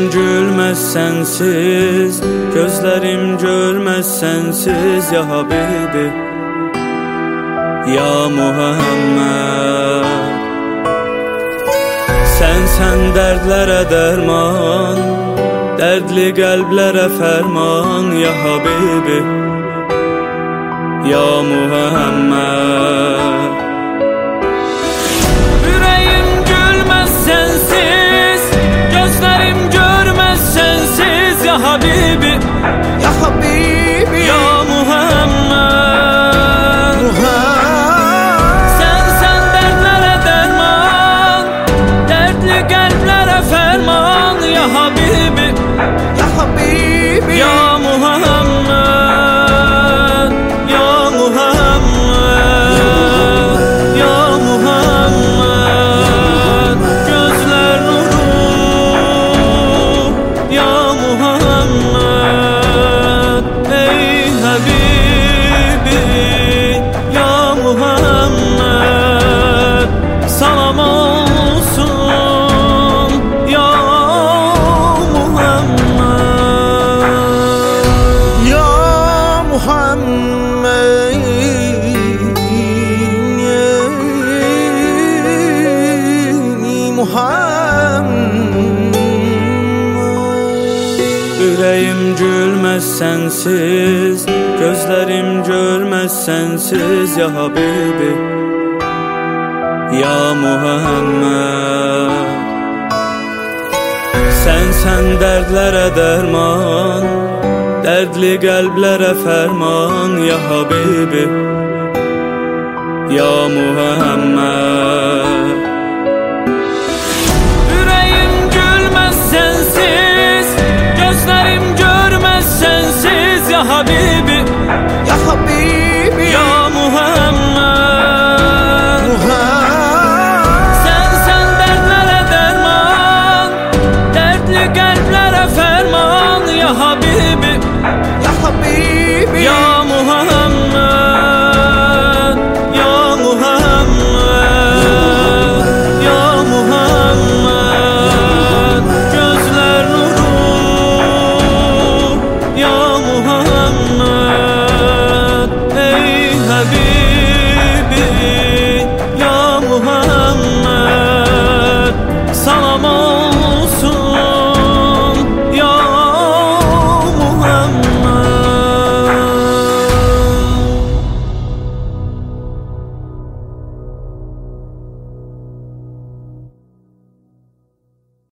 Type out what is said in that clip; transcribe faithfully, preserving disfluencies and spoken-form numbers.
gülmez sensiz, gözlerim görmez sensiz ya Habibi, ya Muhammed. Sen sen derdlere derman, dertli kalplere ferman ya Habibi, ya Muhammed. Yüreğim gülmez sensiz, gözlerim görmez sensiz ya Habibi, ya Habibi, ya Muhammed. Muhammed. Sen sen dertlere derman, dertli kalplere ferman ya Habibi, ya Habibi, ya Muhammed, ya Muhammed, ya Muhammed. Gözler nuru, ya Muhammed. Ey Habibi, ya Muhammed. Salam olsun ya Muhammed, ya Muhammed, ya Muhammed. Yüreğim gülmez sensiz, gözlerim görmez sensiz ya Habibi, ya Muhammed. Sen sen dertlere derman, dertli kalplere ferman ya Habibi, ya Muhammed. Yüreğim gülmez sensiz, gözlerim görmez sensiz ya Habibi, Ya Habibi, ya Muhammed. Muhammed. Sen sen dertlere derman, dertli kalplere ferman ya Habibi, Ya Habibi, ya